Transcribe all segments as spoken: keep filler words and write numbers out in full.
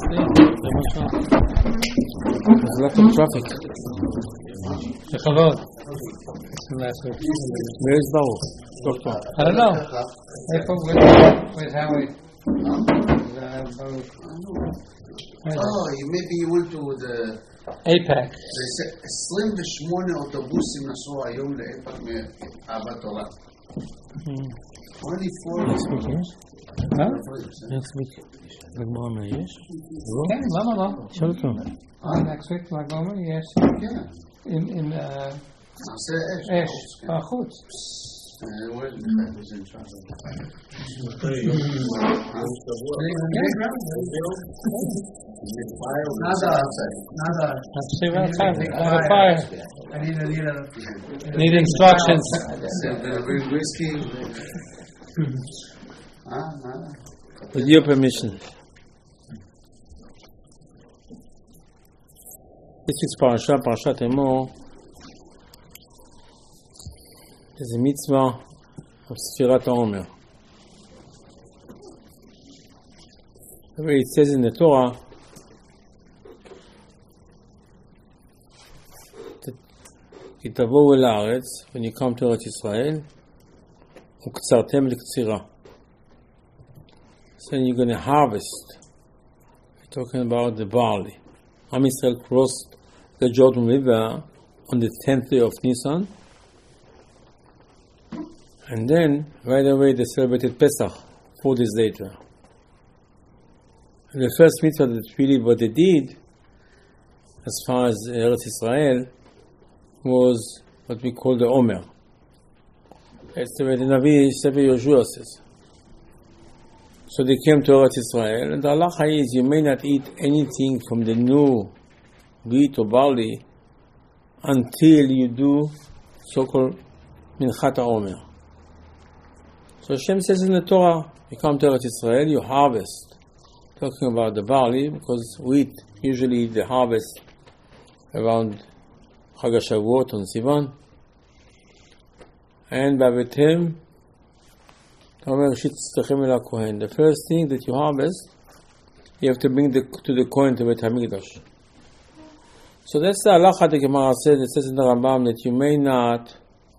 There's a lot of traffic. Where is Baruch? Doctor? I don't know. Where's Howie? Oh, maybe you went to the... APAC. עשרים ושמונה אוטובוסים נסעו היום לאיפא"ק מאהבת תורה. only four. Next week, yes? Huh? Next week. לגמרא מה יש? כן, למה לא? שאל אותו. Next week, לגמרא, yes. כן. In, in, uh, נעשה אש. אש, בחוץ. Where's Michael? Who's in charge of Nada outside. Nada. See what time? Light a fire. I need a little. Need instructions. Bring whiskey. Ah, nada. With your permission. This week's parasha, Parashat Emor, is a mitzvah of Sfirat HaOmer. The way it says in the Torah, כי תבואו אל הארץ, when you come to Eretz Yisrael, וקצרתם לקצירה. So you're going to harvest. We're talking about the barley. Am Yisrael crossed the Jordan River on the tenth day of Nisan, and then right away they celebrated Pesach four days later. And the first mitzvah that really what they did, as far as Eretz Yisrael, was what we call the Omer. That's the way the Navi Sefer Yoshua says. So they came to Eretz Yisrael, and the halacha is you may not eat anything from the new wheat or barley until you do so-called Minchat HaOmer. So Hashem says in the Torah, you come to Eretz Yisrael, you harvest. Talking about the barley, because wheat, usually the harvest around Chag HaShavuot on Sivan. And Bavetem, the first thing that you harvest, you have to bring the, to the Kohen to Beit HaMikdash. So that's the halacha the Gemara says, it says in the Rambam that you may not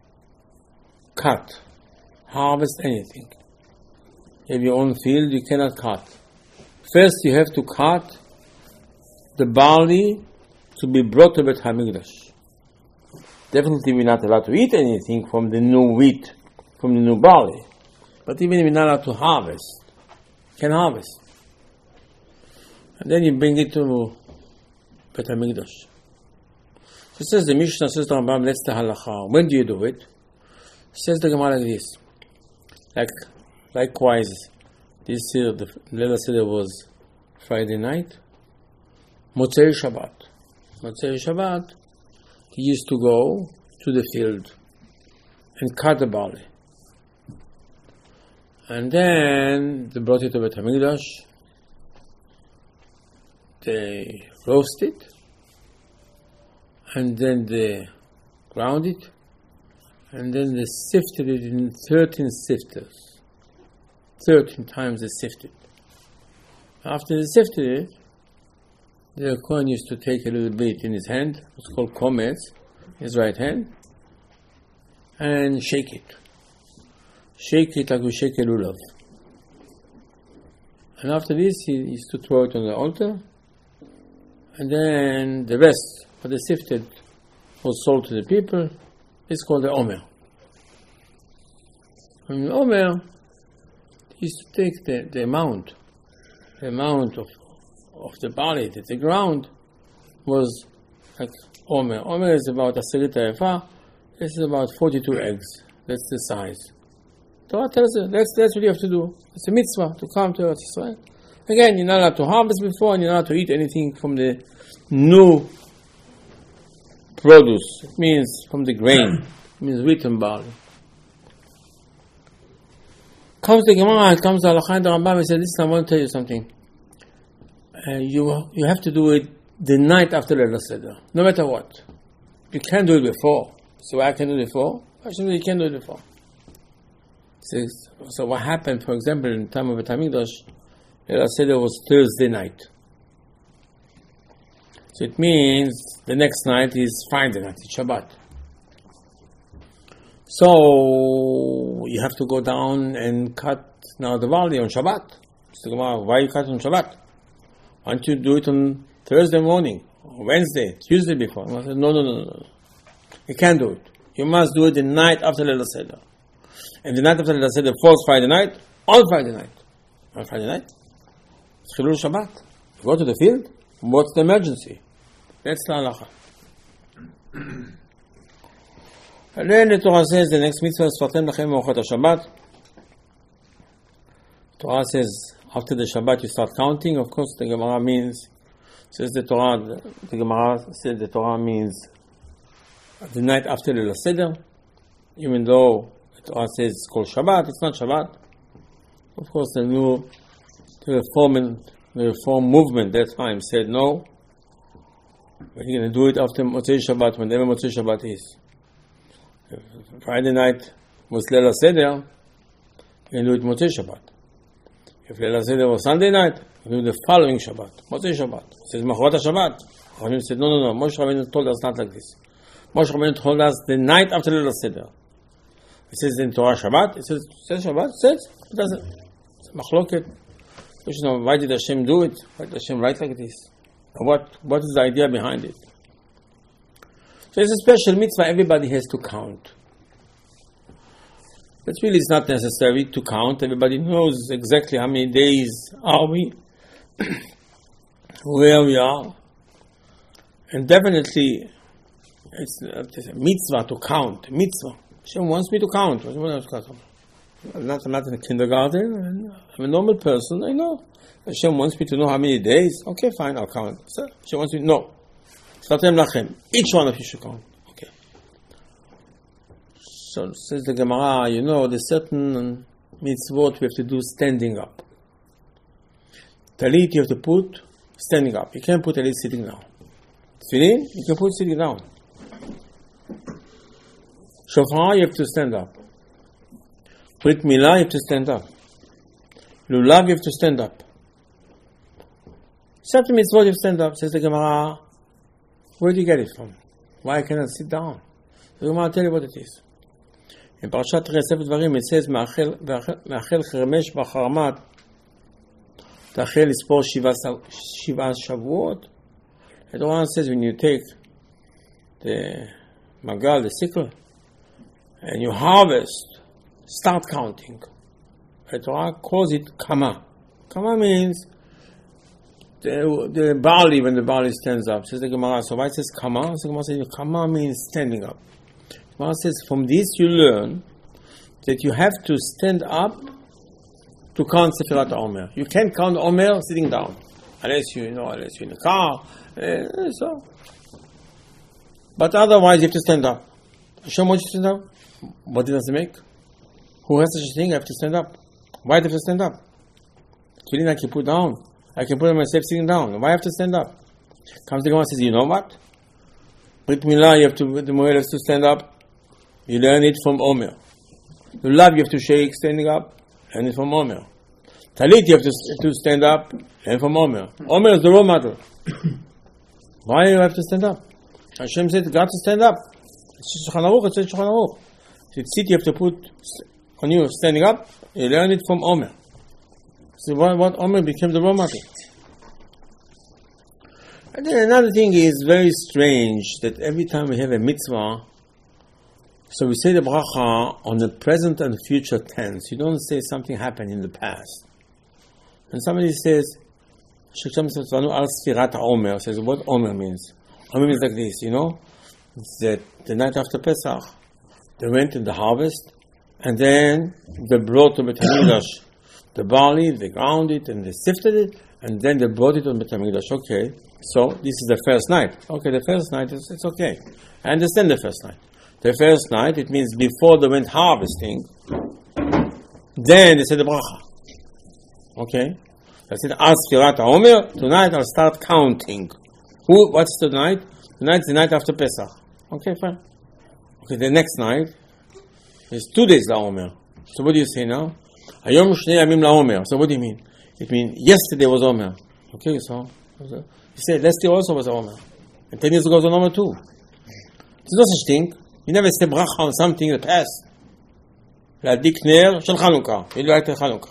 cut, harvest anything. You have your own field, you cannot cut. First you have to cut the barley to be brought to Beit HaMikdash. Definitely we're not allowed to eat anything from the new wheat, from the new barley. But even if you're not allowed to harvest, you can harvest. And then you bring it to Beit HaMikdash. So says the Mishnah, says the Rambam, that's the halacha. When do you do it? Says the Gemara like this. Like, likewise, this year, the Leila Seder was Friday night. Motzei Shabbat. Motzei Shabbat, he used to go to the field and cut the barley. And then they brought it to Beit HaMikdash. They roast it. And then they ground it. And then they sifted it in thirteen sifters. thirteen times they sifted. After they sifted it, the Kohen used to take a little bit in his hand, it's called komets, his right hand, and shake it. Shake it like we shake a lulav. And after this, he used to throw it on the altar, and then the rest, what they sifted, was sold to the people. It's called the Omer. And the Omer, he used to take the, the amount, the amount of of the barley that they ground was like Omer. Omer is about a serita efa. This is about forty-two eggs. That's the size. Torah tells us that's, that's what you have to do. It's a mitzvah to come to Eretz Yisrael. Again, you're not allowed to harvest before, and you're not allowed to eat anything from the new produce. It means from the grain. It means wheat and barley. Comes the Gemara, it comes to Halakha and the Rambam, and says, listen, I want to tell you something. Uh, you you have to do it the night after the Seder, no matter what. You can't do it before. So I can do it before. Actually, you can't do it before. So, so what happened, for example, in the time of Beit HaMikdash, the Seder was Thursday night. So it means the next night is Friday night, it's Shabbat. So you have to go down and cut now the barley on Shabbat. So why you cut on Shabbat? Why don't you do it on Thursday morning, or Wednesday, Tuesday before? I said, no, no, no, no. You can't do it. You must do it the night after Leil HaSeder. And the night after Leil HaSeder falls Friday night, on Friday night. On Friday night, it's Chilul Shabbat. You go to the field, what's the emergency? That's the halacha. And then the Torah says, the next mitzvah is Sfartem Lachem Me'orchot HaShabbat. Torah says, after the Shabbat you start counting. Of course, the Gemara means, says the Torah, the, the Gemara says the Torah means the night after Leil HaSeder. Even though the Torah says it's called Shabbat, it's not Shabbat. Of course, the new, the reform, the reform movement that time said no. We're going to do it after Motzei Shabbat, whenever Motzei Shabbat is. If Friday night was Leil HaSeder, you can do it Motzei Shabbat. If Leil HaSeder was Sunday night, you can do the following Shabbat, Motzei Shabbat. It says Machorot HaShabbat. Rabbeinu said, no, no, no, Moshe Rabbeinu told us not like this. Moshe Rabbeinu told us the night after Leil HaSeder. It says in Torah Shabbat, it says, it says Shabbat, it says, it doesn't. It's a machloket. You should know, why did Hashem do it? Why did Hashem write like this? What, what is the idea behind it? So it's a special mitzvah, everybody has to count. But really it's not necessary to count. Everybody knows exactly how many days are we, where we are. And definitely it's a mitzvah to count. Mitzvah. Hashem wants me to count. I'm not, I'm not in a kindergarten. I'm a normal person. I know. Hashem wants me to know how many days. Okay, fine, I'll count. So Hashem wants me to know. Sfartem Lachem. Each one of you should count. Okay. So says the Gemara, you know, there's certain mitzvot we have to do standing up. Talit you have to put standing up. You can't put talit sitting down. Tefillin, you can put sitting down. Shofar, you have to stand up. Brit Milah, you have to stand up. Lulav, you have to stand up. Certain mitzvot, you have to stand up. Says the Gemara, where do you get it from? Why can't I sit down? The Gemara will tell you what it is. In Parashat Sefer Dvarim, it says, Ma'achel Chermesh B'Charmat, Tachel Ispor Shiva Shavuot. The Torah says, when you take the magal, the sickle, and you harvest, start counting. The Torah calls it kama. Kama means the, the barley, when the barley stands up. Says the Gemara. So why it says kama? So the Gemara says kama means standing up. The Gemara says from this you learn that you have to stand up to count Sefirat Omer. You can't count Omer sitting down, unless you, you know, unless you're in a car. Uh, so, but otherwise you have to stand up. Hashem wants you to stand up. What does it make? Who has such a thing? I have to stand up. Why do I have to stand up? Tefillin I can put down. I can put myself sitting down. Why I have to stand up? Comes the Gemara and says, you know what? Brit Milah, you have to, the Moed has to stand up. You learn it from Omer. The love you have to shake standing up. Learn it from Omer. Talit you have to, to stand up. Learn from Omer. Omer is the role model. Why do you have to stand up? Hashem said, got to stand up. It's Shulchan Aruch, it says Shulchan Aruch. The seat you have to put on you standing up, you learn it from Omer. So what, what Omer became the role model. And then another thing is very strange that every time we have a mitzvah, so we say the bracha on the present and future tense. You don't say something happened in the past. And somebody says, Sheksham Tzvanu al Sfirat Omer, says what Omer means. Omer means like this, you know, that the night after Pesach, they went in the harvest, and then they brought to Beit HaMikdash the barley, they ground it, and they sifted it, and then they brought it to Beit HaMikdash. Okay, so this is the first night. Okay, the first night, it's, it's okay. I understand the first night. The first night, it means before they went harvesting, then they said the bracha. Okay? I said, As Firat HaOmer, tonight I'll start counting. Who? What's the night? Tonight's the night after Pesach. Okay, fine. Okay, the next night is two days LaOmer. So what do you say now? Hayom Shnei Yamim LaOmer. So what do you mean? It means yesterday was Omer. Okay, so He said, last year also was a Omer. And ten years ago was an Omer too. There's no such thing. You never say bracha on something in the past. להדליק נר של חנוכה. היא לא הייתה חנוכה.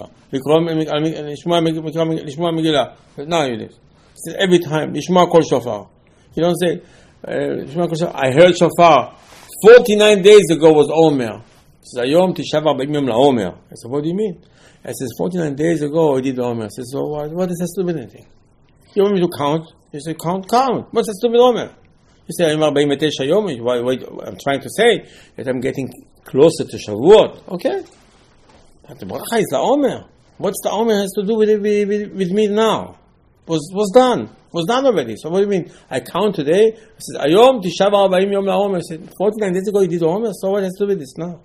לשמוע מגילה. Now you do. Every time, לשמוע כל שופר. You don't say, לשמוע כל שופר. I heard shofar. forty-nine days ago was Omer. He says, היום תשעה וארבעים יום לעומר. I said, what do you mean? I says, forty-nine days ago I did Omer. I says, so what, what does that do with anything? You want me to count? You say, count, count. What's that do with Omer? You say, I'm trying to say that I'm getting closer to Shavuot. Okay. But the bracha is the Omer. What's the Omer has to do with, it, with, with me now? Was was done. Was done already. So what do you mean? I count today. I said, Ayom tisha v'arbaim yom la'Omer. I said, forty-nine days ago you did Omer. So what has to do with this now?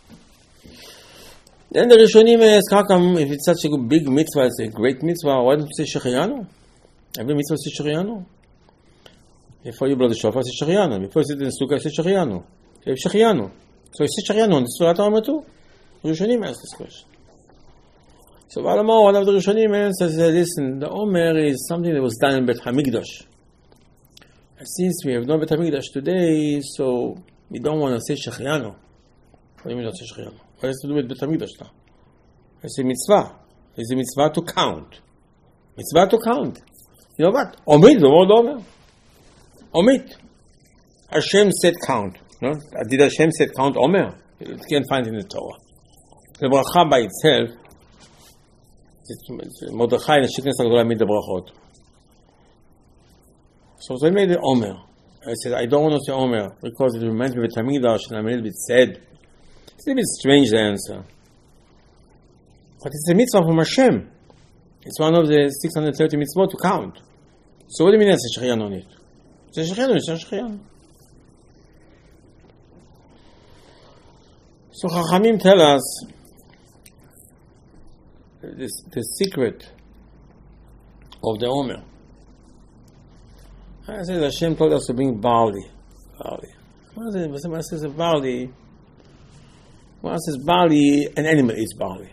Then the Rishonim ask, how come if it's such a big mitzvah, it's a great mitzvah, why don't you say Shechiyanu? Every mitzvah says Shechiyanu. Before you blow the shofar, say Shechiyanu. Before you sit in the sukkah, say Shechiyanu. Say Shechiyanu. So you say Shechiyanu on the Surah Omer too. The Rishonim ask this question. So Valamah, one of the Rishonim answers, listen, the Omer is something that was done in Bet HaMikdash. And since we have no Bet HaMikdash today, so we don't want to say Shechiyanu. What do you mean not say Shechiyanu? What has to do with Bet HaMikdash now? It's a mitzvah. It's a mitzvah to count. Mitzvah to count. You know what? Omid, the word Omer. Omid. Hashem said count. No? Did Hashem said count Omer? You can't find it in the Torah. The bracha by itself, Mordechai and Shiknes HaGdolah made the brachot. So they made the Omer. I said, I don't want to say Omer because it reminds me of Tamigdash and I'm a little bit sad. It's a little bit strange, the answer. But it's a mitzvah from Hashem. It's one of the six hundred thirty mitzvot to count. So what do you mean there's a Shechiyanu on it? It's a Shechiyanu, it's a Shechiyanu. So Chachamim tell us this, the secret of the Omer. I said Hashem told us to bring barley. Barley. When says barley, when says barley, an animal eats barley.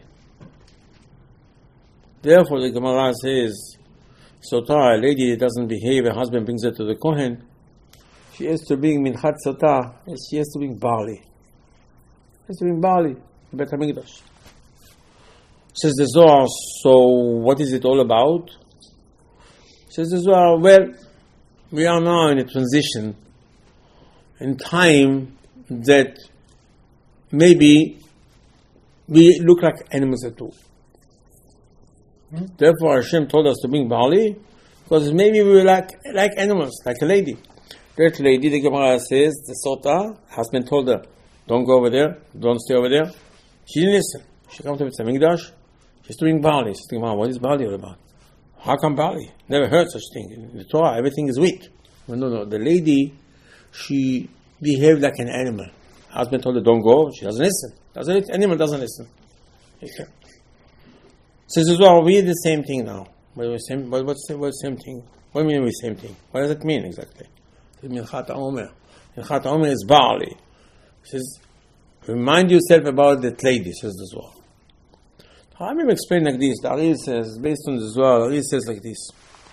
Therefore, the Gemara says, Sotah, a lady that doesn't behave, her husband brings her to the Kohen, she has to bring minchat Sotah, and she has to bring barley. She has to bring barley, Bet HaMikdash. Says the Zohar, so what is it all about? Says the Zohar, well, we are now in a transition, in time that maybe we look like animals at all. Hmm? Therefore Hashem told us to bring barley, because maybe we were like, like animals, like a lady. That lady, the Gemara says, the Sotah, husband told her, don't go over there, don't stay over there. She didn't listen. She comes to the Mikdash, she's doing barley. She's thinking, what is barley all about? How come barley? Never heard such thing. In the Torah, everything is wheat. No, no, no. The lady, she behaved like an animal. Husband told her, don't go. She doesn't listen. Doesn't animal doesn't listen. Okay. Says, well, we did the same thing now. What, same, what, what's, the, what's the same thing? What do you mean we same thing? What does it mean exactly? Minchat Omer. Minchat Omer is barley. He says, remind yourself about that lady, says the Zohar. How am I explain like this? The Ari says, based on the Zohar, the Ari says like this.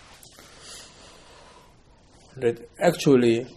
That actually,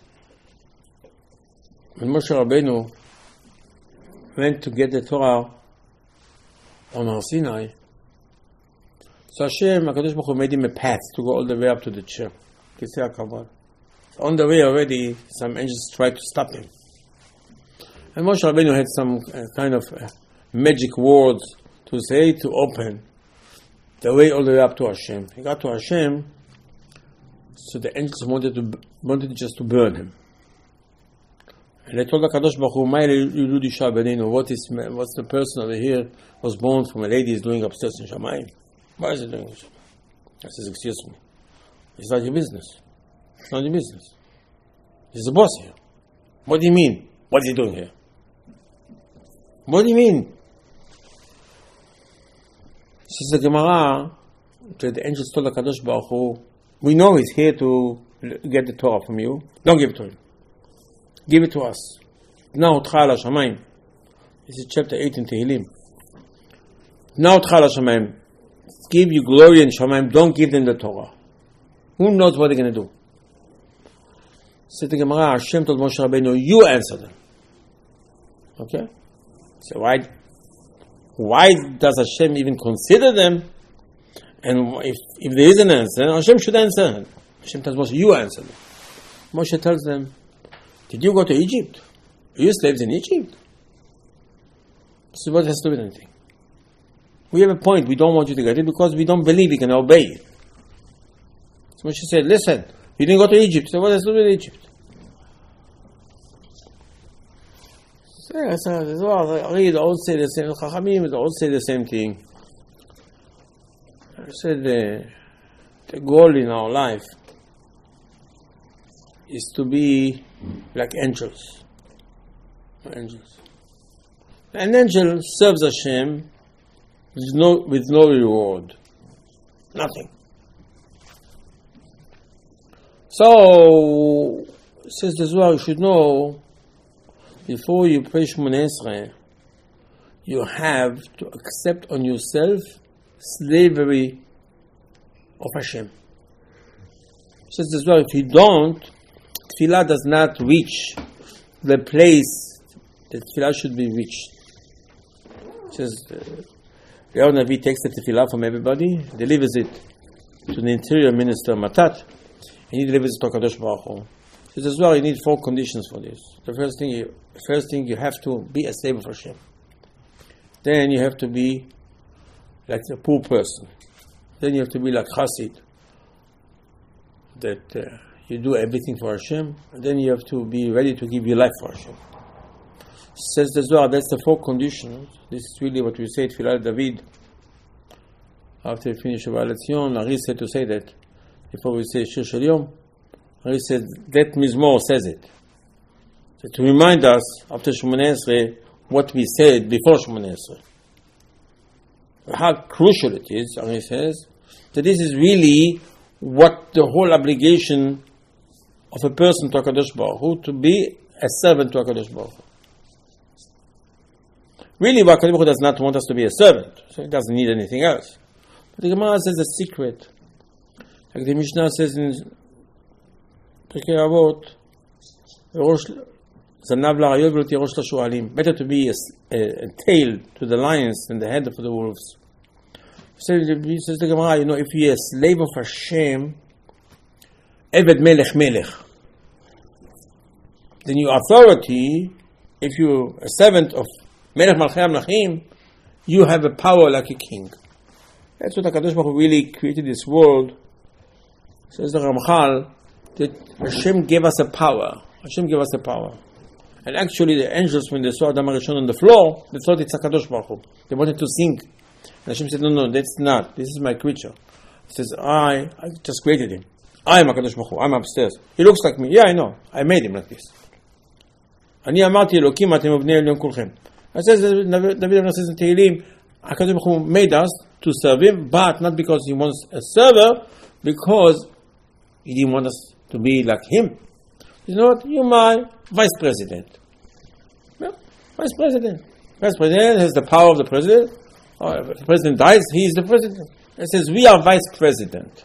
when Moshe Rabbeinu went to get the Torah on Har Sinai, so Hashem, HaKadosh Baruch Hu made him a path to go all the way up to the chair. Kisei HaKavod. So on the way already, some angels tried to stop him. And Moshe Rabbeinu had some uh, kind of uh, magic words to say to open the way all the way up to Hashem. He got to Hashem, so the angels wanted to wanted just to burn him. And they told HaKadosh Baruch Hu, "My Yulud Isha Beninu, what is what's the person over here was born from a lady is doing upstairs in Shamayim? Why is he doing this?" I says, "Excuse me, it's not your business. It's not your business. He's the boss here. What do you mean? What is he doing here? What do you mean?" Says the Gemara that the angels told HaKadosh Baruch Hu, "We know he's here to get the Torah from you. Don't give it to him. Give it to us. Now Otcha al Hashamayim." This is chapter eight in Tehillim. Now Otcha al Hashamayim. Give you glory in Shamayim. Don't give them the Torah. Who knows what they're going to do? Says the Gemara, Hashem told Moshe Rabbeinu, you answer them. Okay? So why, why does Hashem even consider them? And if, if there is an answer, Hashem should answer. Hashem tells Moshe, you answer them. Moshe tells them, did you go to Egypt? Are you slaves in Egypt? So what has to do with anything? We have a point, we don't want you to get it because we don't believe we can obey it. So Moshe said, listen, you didn't go to Egypt. So what has to do with Egypt? I read, the old say the same, Chachamim, the old say the same thing. I said the, the goal in our life is to be like angels. Angels. An angel serves Hashem with no, with no reward. Nothing. So, says the Zohar, you should know, before you pray Shmoneh Esrei, you have to accept on yourself slavery of Hashem. Says the Zohar, if you don't, Tefillah does not reach the place that Tefillah should be reached. Says the Yair Navi takes the Tefillah from everybody, delivers it to the interior minister Matat, and he delivers it to HaKadosh Baruch Hu. Says the Zohar, you need four conditions for this. The first thing, you, the first thing you have to be a slave of Hashem. Then you have to be like a poor person. Then you have to be like Chassid, that uh, you do everything for Hashem. And then you have to be ready to give your life for Hashem. Says the Zohar, that's the four conditions. This is really what we say at Tfilat David. After we finish Shabbat Letzion, Ari said to say that before we say Shir Shel Yom. Ari said that Mizmor says it. So to remind us after Shmoneh Esrei what we said before Shmoneh Esrei. How crucial it is, Ari says, that this is really what the whole obligation of a person to HaKadosh Baruch Hu, to be a servant to HaKadosh Baruch Hu. Really, HaKadosh Baruch Hu does not want us to be a servant, so he doesn't need anything else. But the Gemara says a secret. Like the Mishnah says in Pirkei Avot, Zanav la'arayot v'lo tirosh l'shu'alim. Better to be a, a, a tail to the lions than the head of the wolves. So says the Gemara, you know, if you're a slave of Hashem, Eved Melech Melech, then your authority, if you're a servant of Melech Malchei HaMelechim, you have a power like a king. That's what HaKadosh Baruch Hu really created this world. Says the Ramchal, that Hashem gave us a power. Hashem gave us a power. And actually the angels, when they saw Adam HaRishon on the floor, they thought it's HaKadosh Baruch Hu. They wanted to sing. And Hashem said, no, no, that's not. This is my creature. He says, I, I just created him. I am HaKadosh Baruch Hu. I'm upstairs. He looks like me. Yeah, I know. I made him like this. אני אמרתי אלוקים, אתם ובני עליון כולכם. It says, David Amram says in Tehillim, HaKadosh Baruch Hu made us to serve him, but not because he wants a server, because he didn't want us to be like him. You know what? You're my vice president. Yeah, vice president. Vice president has the power of the president. Oh, if the president dies, he is the president. It says, we are vice president.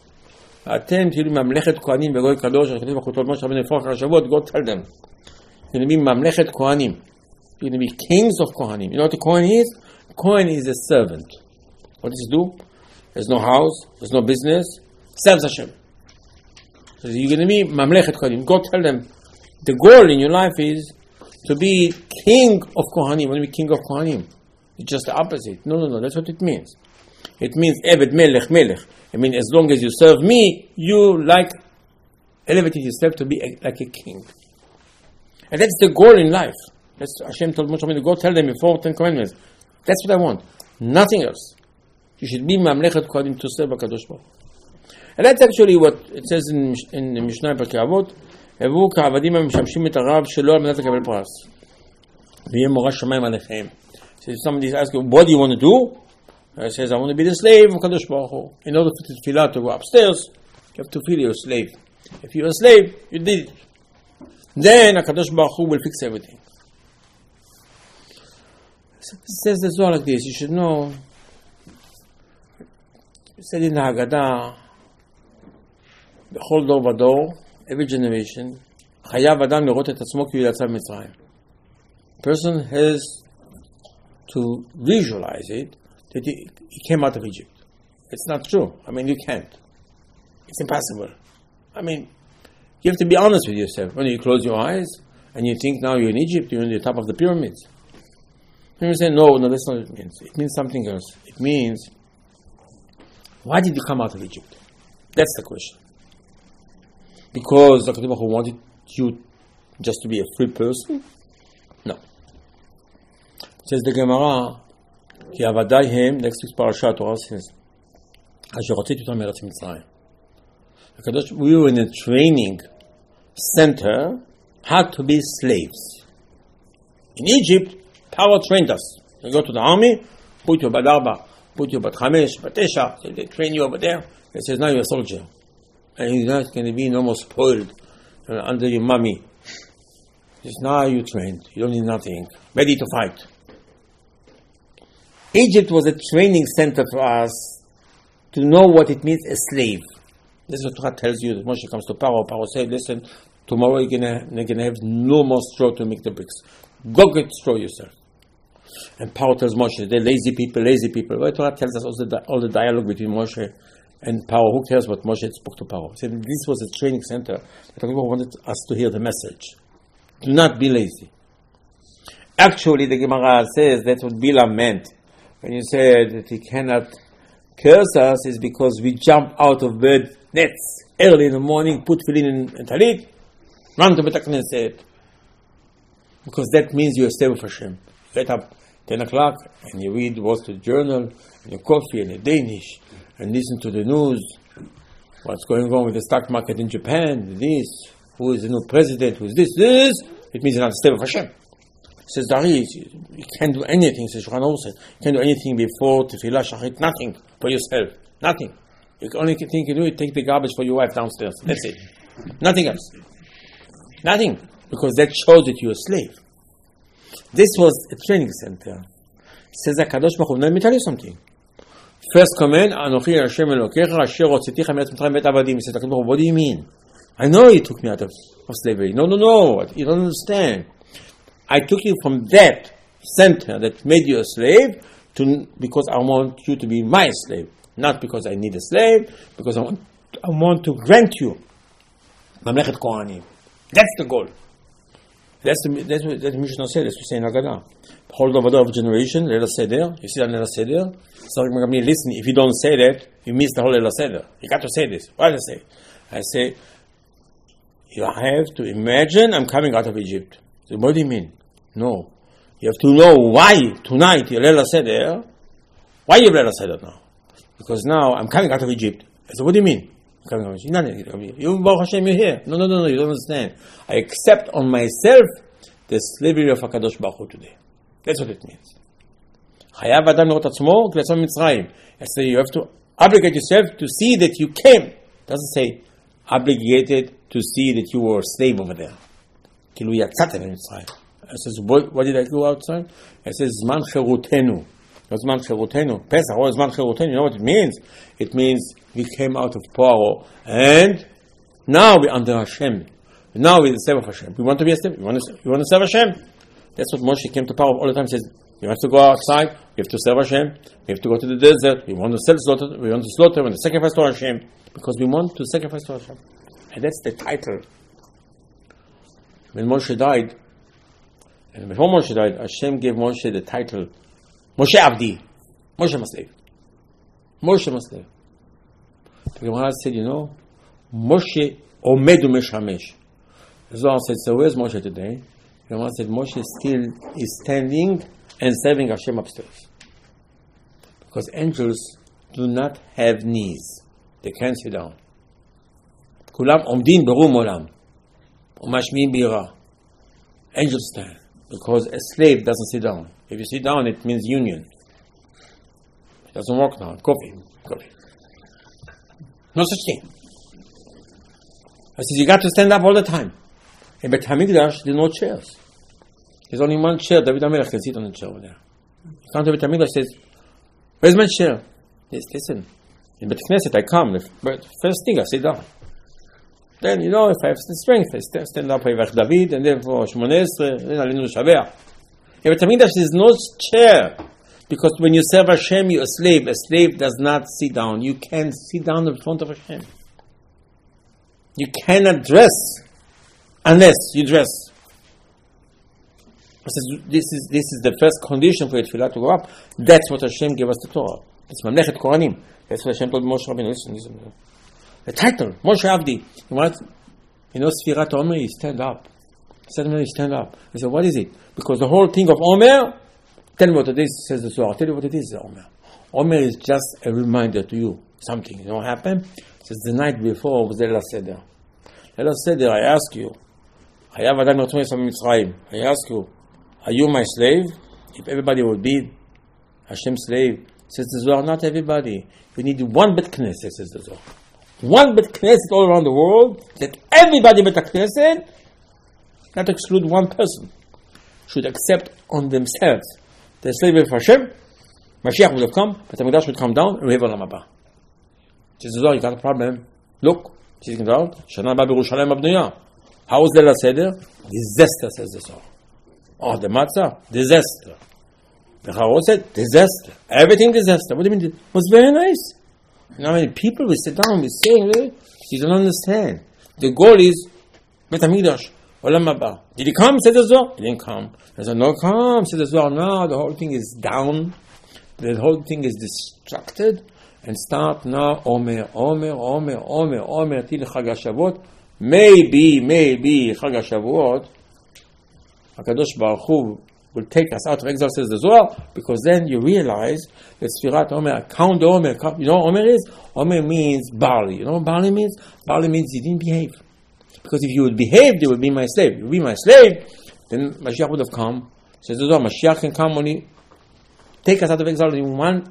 אתם תהיו ממלכת כהנים וגוי קדוש, הקדוש ברוך הוא told Moshe Rabbeinu before Shavuot, go tell them. You're going to be mamlechet kohanim. You're going to be kings of kohanim. You know what a kohen is? A kohen is a servant. What does he do? There's no house, there's no business, serves Hashem. So you're going to be mamlechet kohanim. Go tell them. The goal in your life is to be king of kohanim. You want to be king of kohanim. It's just the opposite. No, no, no. That's what it means. It means Eved Melech Melech. I mean, as long as you serve me, you like elevating yourself to be a, like a king. And that's the goal in life. That's Hashem told Moshe Rabbeinu, go tell them before Ten Commandments. That's what I want. Nothing else. You should be Mamlechet Kohanim to serve HaKadosh Baruch Hu. And that's actually what it says in, in the Mishnah Pirkei Avot, הוו כעבדים המשמשים את הרב שלא על מנת לקבל פרס. ויהיה מורא שמיים עליכם. So if somebody asks you, what do you want to do? He says, I want to be the slave of HaKadosh Baruch Hu. In order for the tefillah to go upstairs, you have to feel you're a slave. If you're a slave, you did it. Then HaKadosh Baruch Hu will fix everything. It says the Zohar like this. You should know. It said in the Haggadah בכל דור ודור, every generation, חייב אדם לראות את עצמו כאילו יצא ממצרים. Person has to visualize it, that he, he came out of Egypt. It's not true. I mean, you can't. It's impossible. I mean, you have to be honest with yourself. When you close your eyes and you think now you're in Egypt, you're on the top of the pyramids. And you say, no, no, that's not what it means. It means something else. It means, why did you come out of Egypt? That's the question. Because the Kadosh Baruch Hu wanted you just to be a free person? No. Says the Gemara, כי עבדי הם, next week's parasha, Torah says, אשר הוצאתי אותם מארץ מצרים. הקדוש, we were in a training center, had to be slaves. In Egypt, Paro trained us. You go to the army, put you bat arba, put you bat chamesh, bat tesha, so they train you over there. They says, now you're a soldier. And you're not going to be no more spoiled uh, under your mommy. Just now you're trained. You don't need nothing. Ready to fight. Egypt was a training center for us to know what it means a slave. This is what Torah tells you. That Moshe comes to Paro. Paro says, listen, tomorrow you're going to have no more straw to make the bricks. Go get straw yourself. And Paro tells Moshe, they're lazy people, lazy people. Well, Torah tells us all the, all the dialogue between Moshe and Paro. Who cares what Moshe spoke to Paro? He said, this was a training center that God wanted us to hear the message. Do not be lazy. Actually, the Gemara says that's what Bilam meant. When you said that he cannot curse us, is because we jump out of bed nets early in the morning, put tefillin in, in talit, run to Beit HaKnesset. Because that means you're a slave of Hashem. You get up ten o'clock and you read Wall Street Journal, and your coffee and your Danish, and listen to the news, what's going on with the stock market in Japan, this, who is the new president, who is this, this, it means you're not a slave of Hashem. Says Dari, you can't do anything, says Shulchan Aruch, you can't do anything before Tefillah Shachrit, nothing for yourself, nothing. The only thing you can do is take the garbage for your wife downstairs. That's it. Nothing else. Nothing. Because that shows that you're a slave. This was a training center. Says HaKadosh Baruch Hu, let me tell you something. First command, Anochi Hashem Elokecha, Asher Hotzeticha Me'eretz Mitzrayim Bet Avadim. He says, HaKadosh Baruch Hu, what do you mean? I know you took me out of, of slavery. No, no, no. You don't understand. I took you from that center that made you a slave to because I want you to be my slave. Not because I need a slave, because I want, I want to grant you Mamlechet Kohanim. That's the goal. That's the that's what the Mishnah said. That's what we say in Haggadah. Whole of of generation, Leila Seder. You see that Leila Seder? So listen, if you don't say that, you miss the whole Leila Seder. You got to say this. What do I say? I say, you have to imagine I'm coming out of Egypt. So what do you mean? No. You have to know why tonight you Leila Seder. Why you Leila Seder now? Because now I'm coming out of Egypt. I said, what do you mean? I'm coming out of Egypt. You, Baruch Hashem, you're here. No, no, no, no, you don't understand. I accept on myself the slavery of HaKadosh Baruch Hu today. That's what it means. חייב אדם לראות עצמו כיצא ממצרים. So you have to obligate yourself to see that you came. It doesn't say obligated to see that you were a slave over there. כאילו יצאתם ממצרים. It says, what, what did I do outside? It says, זמן חירותנו. Not זמן חירותנו. Pesach, what is זמן חירותנו? You know what it means? It means we came out of Paro and now we're under Hashem. Now we're the slave of Hashem. We want to be a slave. We want to, we want to serve Hashem. That's what Moshe came to Paro all the time. He says, you have to go outside. We have to serve Hashem. We have to go to the desert. We want to sell slaughter. We want to slaughter. We want to sacrifice to Hashem. Because we want to sacrifice to Hashem. And that's the title. When Moshe died, and before Moshe died, Hashem gave Moshe the title, Moshe Avdi. Moshe Maslev. Moshe Maslev. The Gemara said, you know, Moshe Omedu Meshamesh. The Zohar said, so where's Moshe today? The Gemara said, Moshe still is standing and serving Hashem upstairs. Because angels do not have knees. They can't sit down. Kulam omdin berum olam. Umashmin bira. Angels stand. Because a slave doesn't sit down. If you sit down, it means union. It doesn't work now. Coffee. Coffee. No such thing. I said, you got to stand up all the time. In Beit HaMikdash, there are no chairs. There's only one chair. David HaMelech can sit on the chair over there. He comes to Beit HaMikdash, says, where's my chair? Yes, listen. In Beit Knesset, I come. The first thing, I sit down. Then, you know, if I have the strength, I st- stand up for Vach David, and then for Shmoneh Esrei, then Alinu Shaveh. In Bet HaMikdash, there is no chair. Because when you serve Hashem, you're a slave. A slave does not sit down. You can't sit down in front of Hashem. You cannot dress unless you dress. This is this is the first condition for a tefillah to go up. That's what Hashem gave us the Torah. It's Mamlechet Kohanim. That's what Hashem told Moshe Rabbeinu. Listen, listen. The title, Moshe Avdi. You know what? You know, Sfirat Omer, you stand up. Suddenly you stand up. I said, what is it? Because the whole thing of Omer, tell me what it is, says the Zohar. I'll tell you what it is, Omer. Omer is just a reminder to you. Something. You know what happened? It says the night before was Leila Seder. Leila Seder, I ask you, I have Adam Ratzon Yisrael Mitzrayim. I ask you, are you my slave? If everybody would be Hashem's slave, says the Zohar, not everybody. You need one Bet Knesset, says the Zohar. One Bet Knesset all around the world, that everybody Bet Knesset, not to exclude one person, should accept on themselves the slavery of Hashem. Mashiach would have come, but the Mikdash would come down, and we have Olam Haba. Says the Zohar, you got a problem. Look, she's going out. Shana Ba B'Yerushalayim Abnuya. How was Leila Seder? Disaster, says the Zohar. Oh, the matzah, disaster. The Charoset, disaster. Everything disaster. What do you mean? It was very nice. You know, I mean, people will sit down and say, you don't understand. The goal is Bet HaMikdash, Olam Haba. Did he come? Said the Zohar. He didn't come. He said, no, come. Said the Zohar. No, the whole thing is down. The whole thing is distracted. And start now, Omer, Omer, Omer, Omer, Omer, till Chag HaShavuot. Maybe, maybe, Chag HaShavuot, HaKadosh Baruch Hu will take us out of exile, says the Zohar, because then you realize that Sfirat Omer, count the Omer, count, you know what Omer is? Omer means barley. You know what barley means? Barley means you didn't behave. Because if you would behave, you would be my slave. You would be my slave, then Mashiach would have come. Says the Zohar, Mashiach can come only, take us out of exile in one,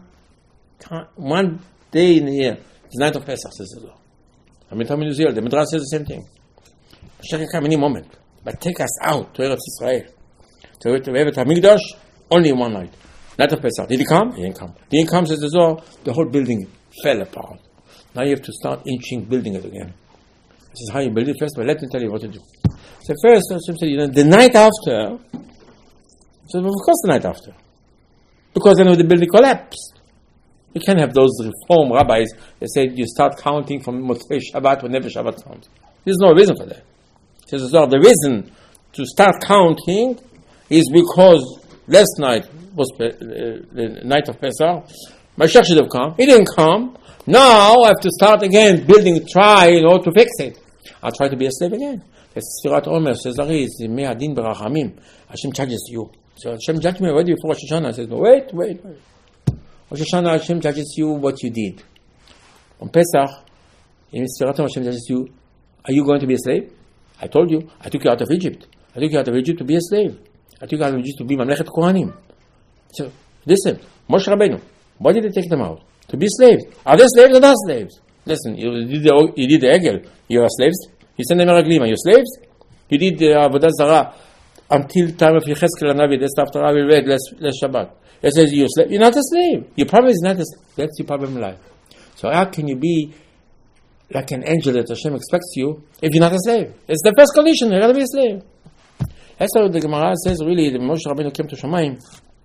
one day in the year. It's the night of Pesach, says the Zohar. I mean, the Midrash says the same thing. Mashiach can come any moment. But take us out to Eretz Yisrael. To Eretz HaMikdash, only in one night. Night of Pesach. Did he come? He didn't come. Did he come, says the Zohar, the whole building fell apart. Now you have to start inching building it again. This is how you build it first, but let me tell you what to do. So first, Hashem said, you know, the night after, so of course the night after. Because then the building collapsed. You can't have those reform rabbis that say you start counting from Motzei Shabbat whenever Shabbat comes. There's no reason for that. Says the reason to start counting is because last night was uh, the night of Pesach. Mashiach should have come. He didn't come. Now I have to start again building, try in order to fix it. I'll try to be a slave again. It's Sfirat Omer, says it's Mei Adin Berachamim. Hashem judges you. So Hashem judged me already before Rosh Hashanah. I said, wait, wait, wait. Rosh Hashanah, Hashem judges you what you did. On Pesach, in Sfirat Omer, Hashem judges you, are you going to be a slave? I told you, I took you out of Egypt. I took you out of Egypt to be a slave. I took you out of Egypt to be Mamlechet Kohanim. So, listen, Moshe Rabbeinu, why did they take them out? To be slaves. Are they slaves or not slaves? Listen, you did the, you did the Egel. You are slaves. You send them Meraglim. Are you slaves? You did the Avodah Zarah until time of Yechezkel and Navi. That's after I will read less, less Shabbat. It says you're a slave. You're not a slave. Your problem is not a slave. That's your problem in life. So how can you be like an angel that Hashem expects you if you're not a slave? It's the first condition. You got to be a slave. That's why the Gemara says, really, the Moshe Rabbeinu came to Shamayim.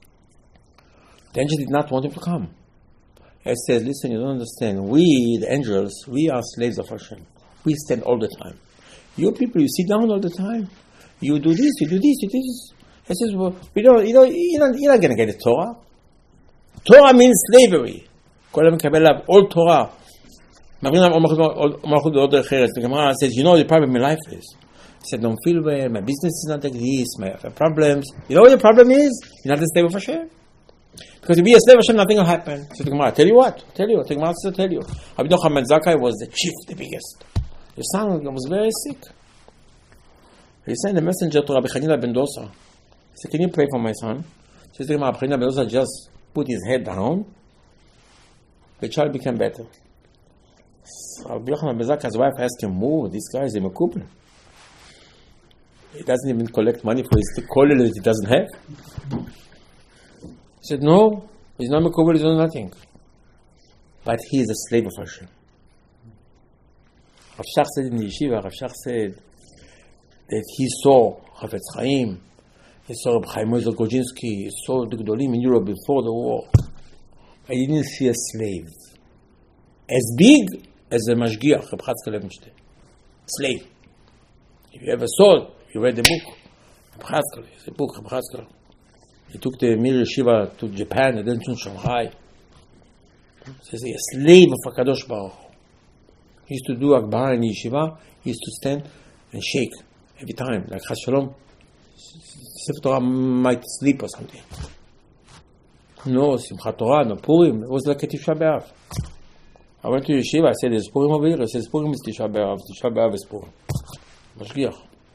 The angel did not want him to come. It says, listen, you don't understand. We, the angels, we are slaves of Hashem. We stand all the time. You people, you sit down all the time. You do this, you do this, you do this. It says, well, we don't, you know, you're not, you're not going to get the Torah. Torah means slavery. All Torah. The Gemara says, you know what the problem in life is? He said, don't feel well, my business is not like this, I have problems. You know what the problem is? You're not a slave of Hashem. Because if you be a slave of Hashem, nothing will happen. So the Gemara, tell you what? Tell you. The Gemara says, tell you. Rabbi Yochanan ben Zakkai was the chief, the biggest. His son was very sick. He sent a messenger to Rabbi Chanina ben Dosa. He said, can you pray for my son? So the Gemara, Rabbi Chanina ben Dosa just put his head down. The child became better. So Rabbi Yochanan ben Zakkai's wife asked him, oh, this guy is a mekubel. He doesn't even collect money for his kollel that he doesn't have. He said, no, he's not mekubel, he's not nothing. But he is a slave of Hashem. Rav Shach said in the yeshiva, Rav Shach said that he saw Chafetz Chaim, he saw Reb Chaim Moshe Gordinsky, he saw the Gedolim in Europe before the war. I didn't see a slave as big as the Mashgiach, Reb Chatzkel Levenstein. Slave. If you ever saw it, you read the book, Reb Chatzkel, it's a book, Reb Chatzkel. He took the Mir Yeshiva to Japan and then to Shanghai. He says, a slave of HaKadosh Baruch Hu. He used to do Akbar in Yeshiva, he used to stand and shake every time, like Chas Shalom. Sefer Torah might sleep or something. No Simchat Torah, no Purim, it was like a Tisha B'Av. I went to Yeshiva, I said, there's Purim over here? I said, Purim is Tisha B'Av, Tisha B'Av is Purim. Mashgiach.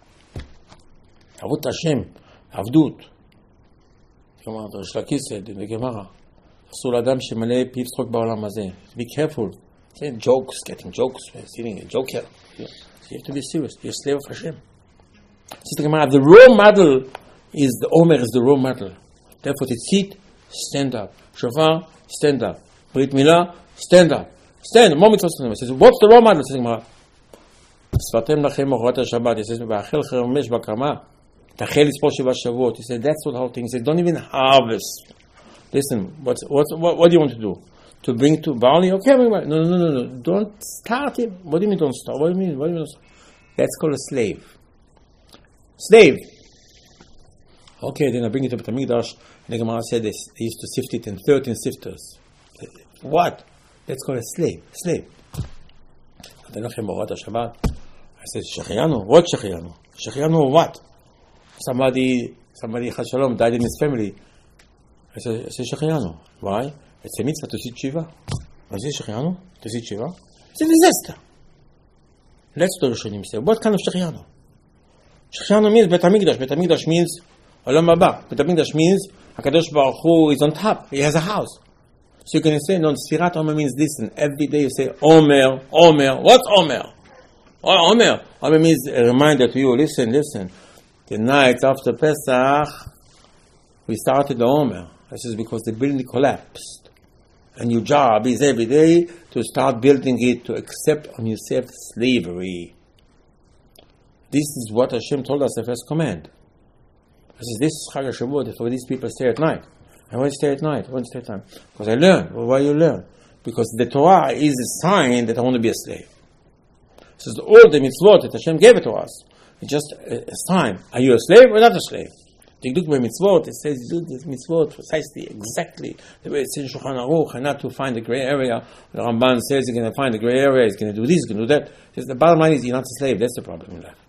Avut Hashem, Avdut. כלומר, יש לקיס said in the Gemara, אסור לאדם שמלא פיו צחוק בעולם הזה. Be careful. Saying jokes, getting jokes, sitting a joker. You have to be serious. You're a slave of Hashem. Says the Gemara, the role model is the Omer is the role model. Therefore, tzitzit, stand up. Shofar, stand up. Brit Milah, stand up. Stand up. Moment of says, what's the role model? Says the Gemara, שפתם לכם מחרת השבת. He says, ואכל חרמש בקמה. תחל לספור שבע שבועות. He said, that's what the whole thing. He said, don't even harvest. Listen, what's, what's, what, what do you want to do? To bring to barley? Okay, no, no, no, no, no. Don't start it. What do you mean don't start? What do you mean? What do you mean? That's called a slave. Slave. Okay, then I bring it to Beit HaMikdash. And the Gemara said this, they used to sift it in thirteen sifters. What? That's called a slave. Slave. I said, Shechianu? What Shechianu? Shechianu what? Somebody, somebody, Chas Shalom, died in his family. I said, I said, Shechianu. Why? It's a mitzvah to sit Shiva. I said, Shechianu? To sit Shiva? It's a disaster. Let's do Rishonim say, what kind of Shechianu? Shechianu means Beit HaMikdash. Beit HaMikdash means Olam Haba. Beit HaMikdash means HaKadosh Baruch Hu is on top. He has a house. So you can say, no, Sfirat Omer means this. And every day you say, Omer, Omer. What's Omer? Oh, Omer. Omer means a reminder to you, listen, listen. The night after Pesach, we started the Omer. This is because the building collapsed. And your job is every day to start building it, to accept on yourself slavery. This is what Hashem told us the first command. He says, this is Chag HaShavuot, for these people stay at night. I want to stay at night. I want to stay at night. Because I learn. Well, why you learn? Because the Torah is a sign that I want to be a slave. It says, all the mitzvot that Hashem gave it to us, it's just a, a sign. Are you a slave or not a slave? The Duk by mitzvot, it says, do this mitzvot precisely, exactly the way it says in Shulchan Aruch, and not to find the gray area. The Ramban says he's going to find the gray area, he's going to do this, he's going to do that. Says, the bottom line is you're not a slave. That's the problem in life.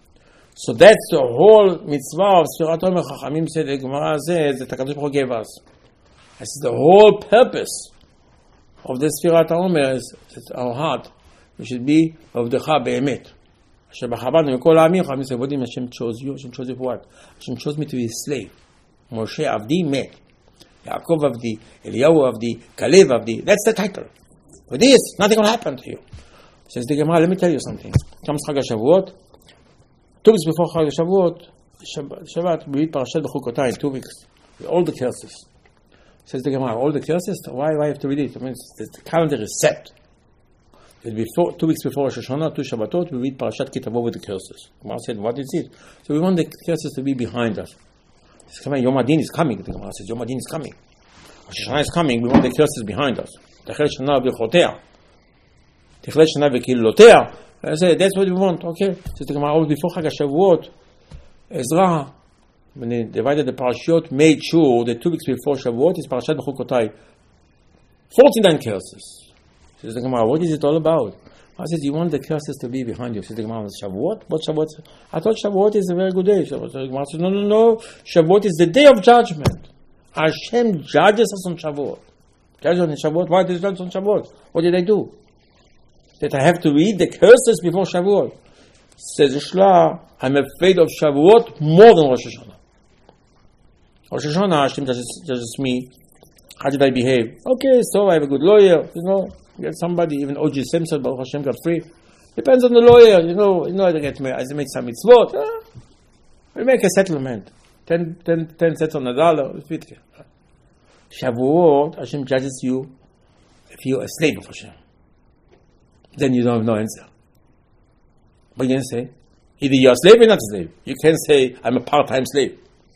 So that's the whole mitzvah of Sfirat Omer. Chachamim said, the Gemara says that HaKadosh Baruch Hu gave us. That's the whole purpose of the Sfirat Omer is that our heart, we should be of the Cha Be'emet. Hashem b'chabad v'kol ha'amim. Chachamim said, what do you mean Hashem chose you? Hashem chose you for what? Hashem chose me to be a slave. Moshe Avdi met. Yaakov Avdi, Eliyahu Avdi, Kalev Avdi. That's the title. With this, nothing will happen to you. Says the Gemara, let me tell you something. Comes Chag HaShavuot. Two weeks before Chag HaShavuot, Shabbat, we read Parashat B'chukotai in two weeks. With all the curses. Says the Gemara, all the curses? Why do I have to read it? I mean, the calendar is set. Before, two weeks before Rosh Hashanah, two Shabbatot, we read Parashat Ki Tavo with the curses. The Gemara said, what is it? So we want the curses to be behind us. Yom Adin is coming. The Gemara says, Yom Adin is coming. Rosh Hashanah is coming. We want the curses behind us. Techel Shana V'chotea. Techel Shana V'kilotea. I say, that's what we want. Okay. So the Gemara, before Chag HaShavuot, Ezra, when they divided the parashot, made sure that two weeks before Shavuot is Parashat B'chukotai. forty-nine curses. Says the Gemara, what is it all about? I said, you want the curses to be behind you. Says the Gemara, Shavuot? What Shavuot? I thought Shavuot is a very good day. Shavuot. The Gemara says, no, no, no. Shavuot is the day of judgment. Hashem judges us on Shavuot. Judges on Shavuot. Why did he judge on Shavuot? What did I do? That I have to read the curses before Shavuot. Says Shla, I'm afraid of Shavuot more than Rosh Hashanah. Rosh Hashanah, Hashem judges, judges me. How did I behave? Okay, so I have a good lawyer, you know. Get somebody, even O J Simpson, Baruch Hashem got free. Depends on the lawyer, you know. You know, I get me. I make some mitzvot. Eh? We make a settlement. Ten, ten, ten cents on a dollar. Shavuot, Hashem judges you if you're a slave of Hashem. Then you don't have no answer. What are you going to say? Either you're a slave or you're not a slave. You can't say, I'm a part-time slave.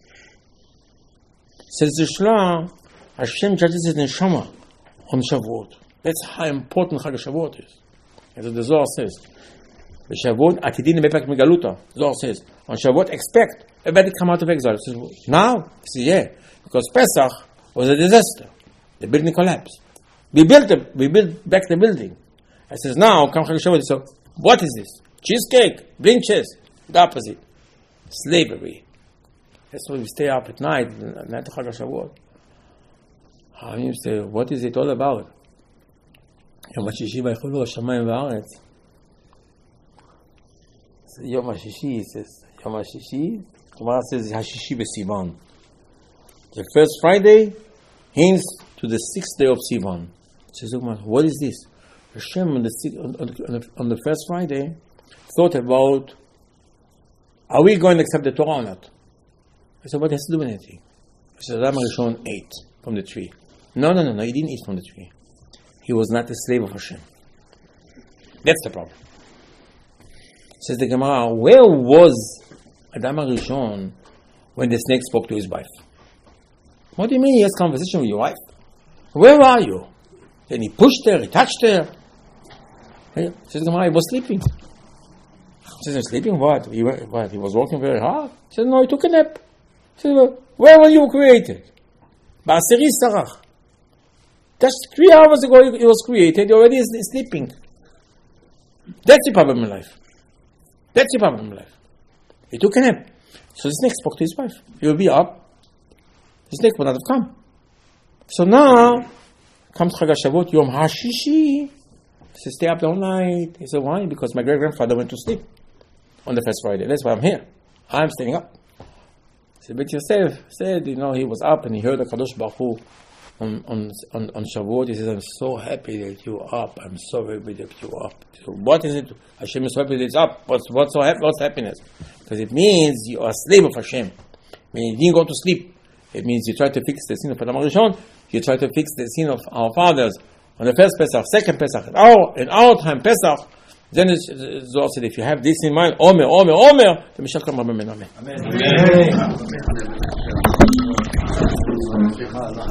Says the Shla, Hashem judges his neshama on Shavuot. That's how important Chag Shavuot is. As the Zohar says. The Shavuot, Atidin Mepak Megaluta. Zohar says, on Shavuot, expect everybody come out of exile. Says, now? He says, yeah. Because Pesach was a disaster. The building collapsed. We built it. We built back the building. I says, now, come Chag Shavuot. So, what is this? Cheesecake, blinches, the opposite. Slavery. That's why we stay up at night, not the Chag Shavuot. How you say, what is it all about? Yom HaShishi v'Yichulu Hashamayim v'Haaretz. Yom HaShishi, it says, Yom HaShishi, Gemara says, HaShishi b'Sivan. The first Friday hints to the sixth day of Sivan. Says, what is this? Hashem on the, on, the, on the first Friday thought about, are we going to accept the Torah or not? I said, what has to do with anything? I said, Adam Rishon ate from the tree. No, no, no, no, he didn't eat from the tree. He was not a slave of Hashem. That's the problem. Says the Gemara, where was Adam Rishon when the snake spoke to his wife? What do you mean he has conversation with your wife? Where are you? Then he pushed her, he touched her. Says the Gemara, he was sleeping. Says, sleeping what? He, what? He was working very hard? Says, no, he took a nap. Says, where were you created? Ba'aseri Sarach. Just three hours ago he was created, he already is sleeping. That's the problem in life. That's the problem in life. He took a nap. So the snake spoke to his wife. He will be up. The snake would not have come. So now comes Chag HaShavuot, Yom HaShishi. He says, stay up all night. He said, why? Because my great-grandfather went to sleep on the first Friday. That's why I'm here. I'm staying up. So Bet Yosef said, you know, he was up and he heard the Kadosh Baruch Hu on, on, on, on Shavuot. He says, I'm so happy that you're up. I'm so happy that you're up. So what is it? Hashem is happy that it's up. What's, what's, so happy? What's happiness? Because it means you are a slave of Hashem. When you didn't go to sleep, it means you try to fix the sin of Adam Rishon. You try to fix the sin of our fathers. On the first Pesach, second Pesach, in our, in our time, Pesach, then the Zohar said, if you have this in mind, Omer, Omer, Omer, the Mashiach come, Amen, Amen. Amen. Amen.